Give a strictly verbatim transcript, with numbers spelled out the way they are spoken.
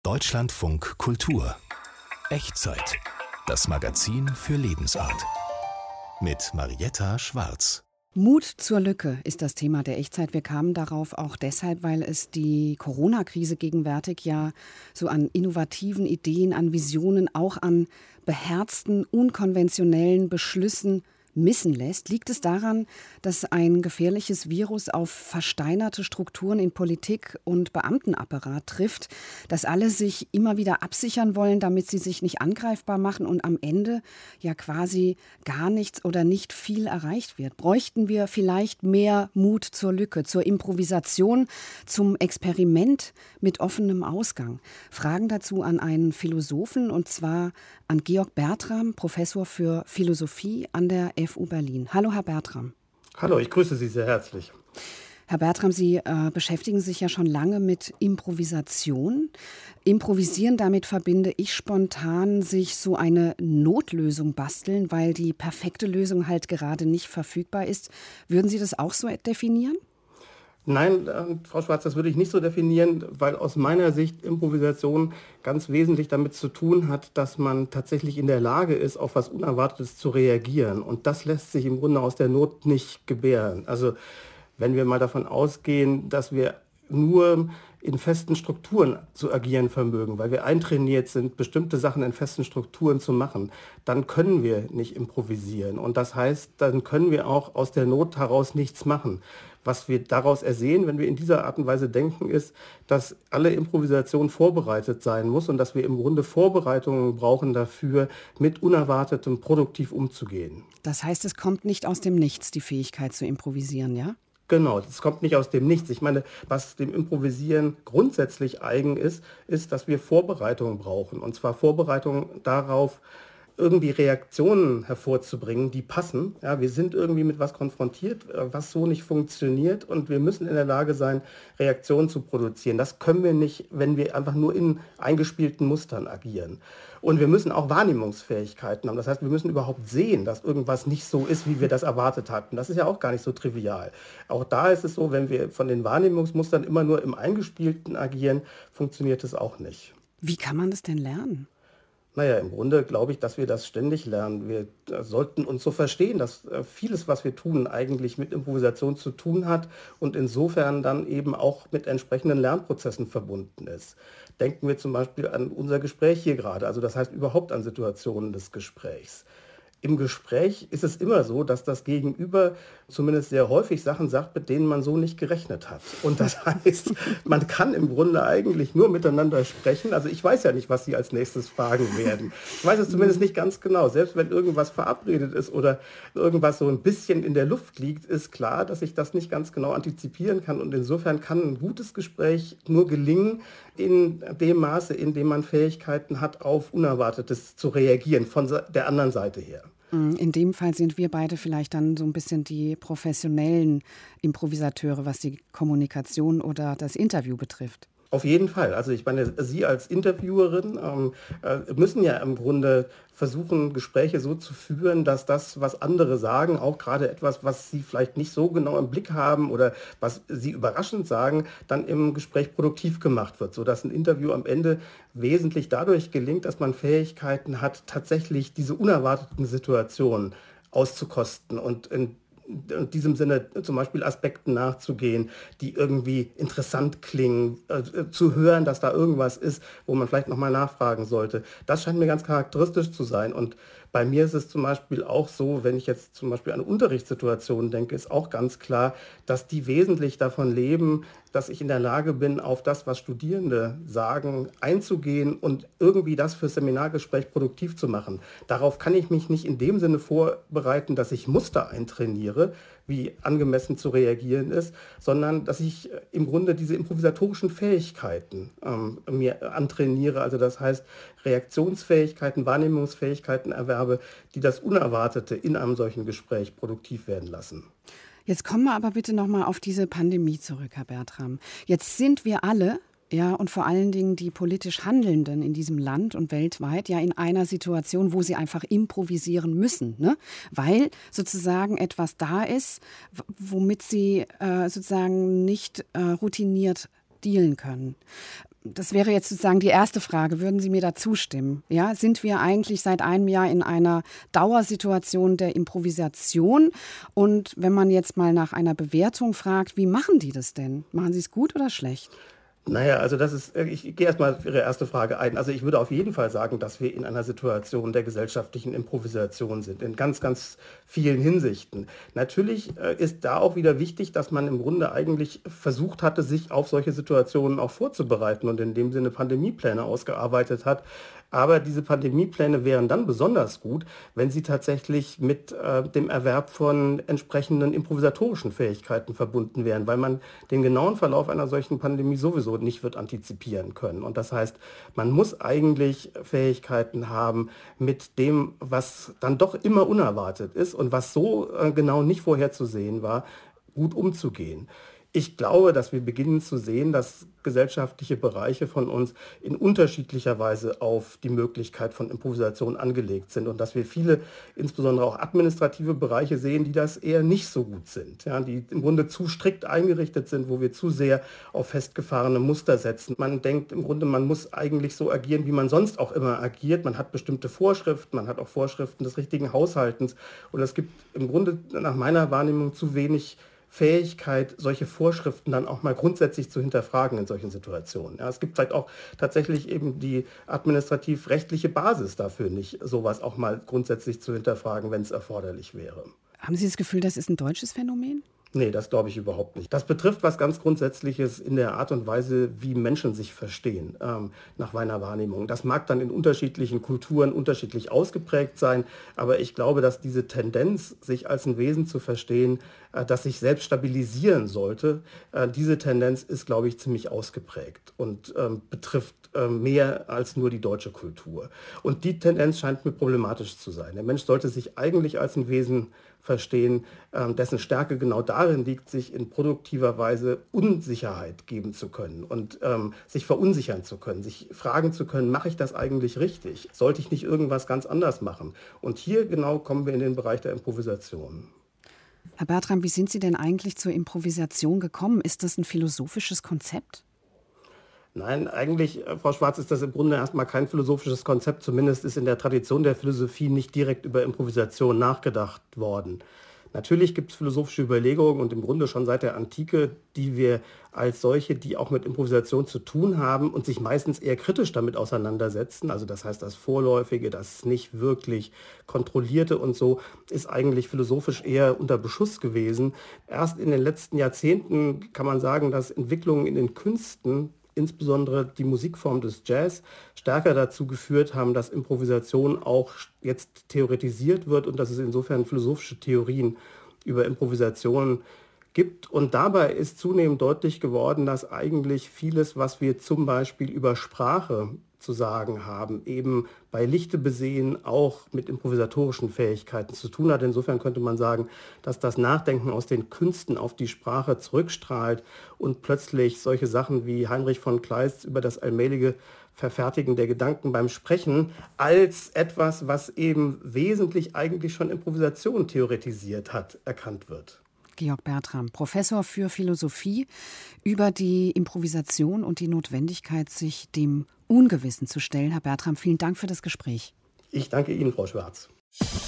Deutschlandfunk Kultur. Echtzeit. Das Magazin für Lebensart. Mit Marietta Schwarz. Mut zur Lücke ist das Thema der Echtzeit. Wir kamen darauf auch deshalb, weil es die Corona-Krise gegenwärtig ja so an innovativen Ideen, an Visionen, auch an beherzten, unkonventionellen Beschlüssen missen lässt. Liegt es daran, dass ein gefährliches Virus auf versteinerte Strukturen in Politik und Beamtenapparat trifft, dass alle sich immer wieder absichern wollen, damit sie sich nicht angreifbar machen und am Ende ja quasi gar nichts oder nicht viel erreicht wird? Bräuchten wir vielleicht mehr Mut zur Lücke, zur Improvisation, zum Experiment mit offenem Ausgang? Fragen dazu an einen Philosophen, und zwar an Georg Bertram, Professor für Philosophie an der F U Berlin. Hallo, Herr Bertram. Hallo, ich grüße Sie sehr herzlich. Herr Bertram, Sie äh, beschäftigen sich ja schon lange mit Improvisation. Improvisieren, damit verbinde ich spontan, sich so eine Notlösung basteln, weil die perfekte Lösung halt gerade nicht verfügbar ist. Würden Sie das auch so definieren? Nein, äh, Frau Schwarz, das würde ich nicht so definieren, weil aus meiner Sicht Improvisation ganz wesentlich damit zu tun hat, dass man tatsächlich in der Lage ist, auf was Unerwartetes zu reagieren. Und das lässt sich im Grunde aus der Not nicht gebären. Also wenn wir mal davon ausgehen, dass wir nur in festen Strukturen zu agieren vermögen, weil wir eintrainiert sind, bestimmte Sachen in festen Strukturen zu machen, dann können wir nicht improvisieren. Und das heißt, dann können wir auch aus der Not heraus nichts machen. Was wir daraus ersehen, wenn wir in dieser Art und Weise denken, ist, dass alle Improvisation vorbereitet sein muss und dass wir im Grunde Vorbereitungen brauchen dafür, mit Unerwartetem produktiv umzugehen. Das heißt, es kommt nicht aus dem Nichts, die Fähigkeit zu improvisieren, ja? Genau, das kommt nicht aus dem Nichts. Ich meine, was dem Improvisieren grundsätzlich eigen ist, ist, dass wir Vorbereitungen brauchen. Und zwar Vorbereitungen darauf, irgendwie Reaktionen hervorzubringen, die passen. Ja, wir sind irgendwie mit was konfrontiert, was so nicht funktioniert, und wir müssen in der Lage sein, Reaktionen zu produzieren. Das können wir nicht, wenn wir einfach nur in eingespielten Mustern agieren. Und wir müssen auch Wahrnehmungsfähigkeiten haben. Das heißt, wir müssen überhaupt sehen, dass irgendwas nicht so ist, wie wir das erwartet hatten. Das ist ja auch gar nicht so trivial. Auch da ist es so, wenn wir von den Wahrnehmungsmustern immer nur im Eingespielten agieren, funktioniert es auch nicht. Wie kann man das denn lernen? Naja, im Grunde glaube ich, dass wir das ständig lernen. Wir sollten uns so verstehen, dass vieles, was wir tun, eigentlich mit Improvisation zu tun hat und insofern dann eben auch mit entsprechenden Lernprozessen verbunden ist. Denken wir zum Beispiel an unser Gespräch hier gerade, also das heißt überhaupt an Situationen des Gesprächs. Im Gespräch ist es immer so, dass das Gegenüber zumindest sehr häufig Sachen sagt, mit denen man so nicht gerechnet hat. Und das heißt, man kann im Grunde eigentlich nur miteinander sprechen. Also ich weiß ja nicht, was Sie als nächstes fragen werden. Ich weiß es zumindest nicht ganz genau. Selbst wenn irgendwas verabredet ist oder irgendwas so ein bisschen in der Luft liegt, ist klar, dass ich das nicht ganz genau antizipieren kann. Und insofern kann ein gutes Gespräch nur gelingen in dem Maße, in dem man Fähigkeiten hat, auf Unerwartetes zu reagieren, von der anderen Seite her. In dem Fall sind wir beide vielleicht dann so ein bisschen die professionellen Improvisateure, was die Kommunikation oder das Interview betrifft. Auf jeden Fall. Also ich meine, Sie als Interviewerin ähm, äh, müssen ja im Grunde versuchen, Gespräche so zu führen, dass das, was andere sagen, auch gerade etwas, was Sie vielleicht nicht so genau im Blick haben oder was Sie überraschend sagen, dann im Gespräch produktiv gemacht wird, sodass ein Interview am Ende wesentlich dadurch gelingt, dass man Fähigkeiten hat, tatsächlich diese unerwarteten Situationen auszukosten und in in diesem Sinne zum Beispiel Aspekten nachzugehen, die irgendwie interessant klingen, äh, zu hören, dass da irgendwas ist, wo man vielleicht nochmal nachfragen sollte. Das scheint mir ganz charakteristisch zu sein. Und bei mir ist es zum Beispiel auch so, wenn ich jetzt zum Beispiel an Unterrichtssituationen denke, ist auch ganz klar, dass die wesentlich davon leben, dass ich in der Lage bin, auf das, was Studierende sagen, einzugehen und irgendwie das für Seminargespräch produktiv zu machen. Darauf kann ich mich nicht in dem Sinne vorbereiten, dass ich Muster eintrainiere, wie angemessen zu reagieren ist, sondern dass ich im Grunde diese improvisatorischen Fähigkeiten ähm, mir antrainiere, also das heißt Reaktionsfähigkeiten, Wahrnehmungsfähigkeiten erwerbe, die das Unerwartete in einem solchen Gespräch produktiv werden lassen. Jetzt kommen wir aber bitte noch mal auf diese Pandemie zurück, Herr Bertram. Jetzt sind wir alle, ja, und vor allen Dingen die politisch Handelnden in diesem Land und weltweit ja in einer Situation, wo sie einfach improvisieren müssen, ne? Weil sozusagen etwas da ist, w- womit sie äh, sozusagen nicht äh, routiniert dealen können. Das wäre jetzt sozusagen die erste Frage. Würden Sie mir da zustimmen? Ja, sind wir eigentlich seit einem Jahr in einer Dauersituation der Improvisation? Und wenn man jetzt mal nach einer Bewertung fragt, wie machen die das denn? Machen sie es gut oder schlecht? Naja, also das ist, ich gehe erstmal auf Ihre erste Frage ein. Also ich würde auf jeden Fall sagen, dass wir in einer Situation der gesellschaftlichen Improvisation sind, in ganz, ganz vielen Hinsichten. Natürlich ist da auch wieder wichtig, dass man im Grunde eigentlich versucht hatte, sich auf solche Situationen auch vorzubereiten und in dem Sinne Pandemiepläne ausgearbeitet hat. Aber diese Pandemiepläne wären dann besonders gut, wenn sie tatsächlich mit äh, dem Erwerb von entsprechenden improvisatorischen Fähigkeiten verbunden wären, weil man den genauen Verlauf einer solchen Pandemie sowieso nicht wird antizipieren können. Und das heißt, man muss eigentlich Fähigkeiten haben, mit dem, was dann doch immer unerwartet ist und was so äh, genau nicht vorherzusehen war, gut umzugehen. Ich glaube, dass wir beginnen zu sehen, dass gesellschaftliche Bereiche von uns in unterschiedlicher Weise auf die Möglichkeit von Improvisation angelegt sind und dass wir viele, insbesondere auch administrative Bereiche sehen, die das eher nicht so gut sind, ja, die im Grunde zu strikt eingerichtet sind, wo wir zu sehr auf festgefahrene Muster setzen. Man denkt im Grunde, man muss eigentlich so agieren, wie man sonst auch immer agiert. Man hat bestimmte Vorschriften, man hat auch Vorschriften des richtigen Haushaltens und es gibt im Grunde nach meiner Wahrnehmung zu wenig Fähigkeit, solche Vorschriften dann auch mal grundsätzlich zu hinterfragen in solchen Situationen. Ja, es gibt vielleicht auch tatsächlich eben die administrativ-rechtliche Basis dafür nicht, sowas auch mal grundsätzlich zu hinterfragen, wenn es erforderlich wäre. Haben Sie das Gefühl, das ist ein deutsches Phänomen? Nee, das glaube ich überhaupt nicht. Das betrifft was ganz Grundsätzliches in der Art und Weise, wie Menschen sich verstehen, ähm, nach meiner Wahrnehmung. Das mag dann in unterschiedlichen Kulturen unterschiedlich ausgeprägt sein, aber ich glaube, dass diese Tendenz, sich als ein Wesen zu verstehen, äh, das sich selbst stabilisieren sollte, äh, diese Tendenz ist, glaube ich, ziemlich ausgeprägt und ähm, betrifft äh, mehr als nur die deutsche Kultur. Und die Tendenz scheint mir problematisch zu sein. Der Mensch sollte sich eigentlich als ein Wesen verstehen, dessen Stärke genau darin liegt, sich in produktiver Weise Unsicherheit geben zu können und ähm, sich verunsichern zu können, sich fragen zu können, mache ich das eigentlich richtig? Sollte ich nicht irgendwas ganz anders machen? Und hier genau kommen wir in den Bereich der Improvisation. Herr Bertram, wie sind Sie denn eigentlich zur Improvisation gekommen? Ist das ein philosophisches Konzept? Nein, eigentlich, Frau Schwarz, ist das im Grunde erstmal kein philosophisches Konzept. Zumindest ist in der Tradition der Philosophie nicht direkt über Improvisation nachgedacht worden. Natürlich gibt es philosophische Überlegungen und im Grunde schon seit der Antike, die wir als solche, die auch mit Improvisation zu tun haben und sich meistens eher kritisch damit auseinandersetzen. Also das heißt, das Vorläufige, das nicht wirklich Kontrollierte und so, ist eigentlich philosophisch eher unter Beschuss gewesen. Erst in den letzten Jahrzehnten kann man sagen, dass Entwicklungen in den Künsten, insbesondere die Musikform des Jazz, stärker dazu geführt haben, dass Improvisation auch jetzt theoretisiert wird und dass es insofern philosophische Theorien über Improvisation gibt. Und dabei ist zunehmend deutlich geworden, dass eigentlich vieles, was wir zum Beispiel über Sprache zu sagen haben, eben bei Lichte besehen auch mit improvisatorischen Fähigkeiten zu tun hat. Insofern könnte man sagen, dass das Nachdenken aus den Künsten auf die Sprache zurückstrahlt und plötzlich solche Sachen wie Heinrich von Kleist über das allmähliche Verfertigen der Gedanken beim Sprechen als etwas, was eben wesentlich eigentlich schon Improvisation theoretisiert hat, erkannt wird. Georg Bertram, Professor für Philosophie, über die Improvisation und die Notwendigkeit, sich dem Ungewissen zu stellen. Herr Bertram, vielen Dank für das Gespräch. Ich danke Ihnen, Frau Schwarz.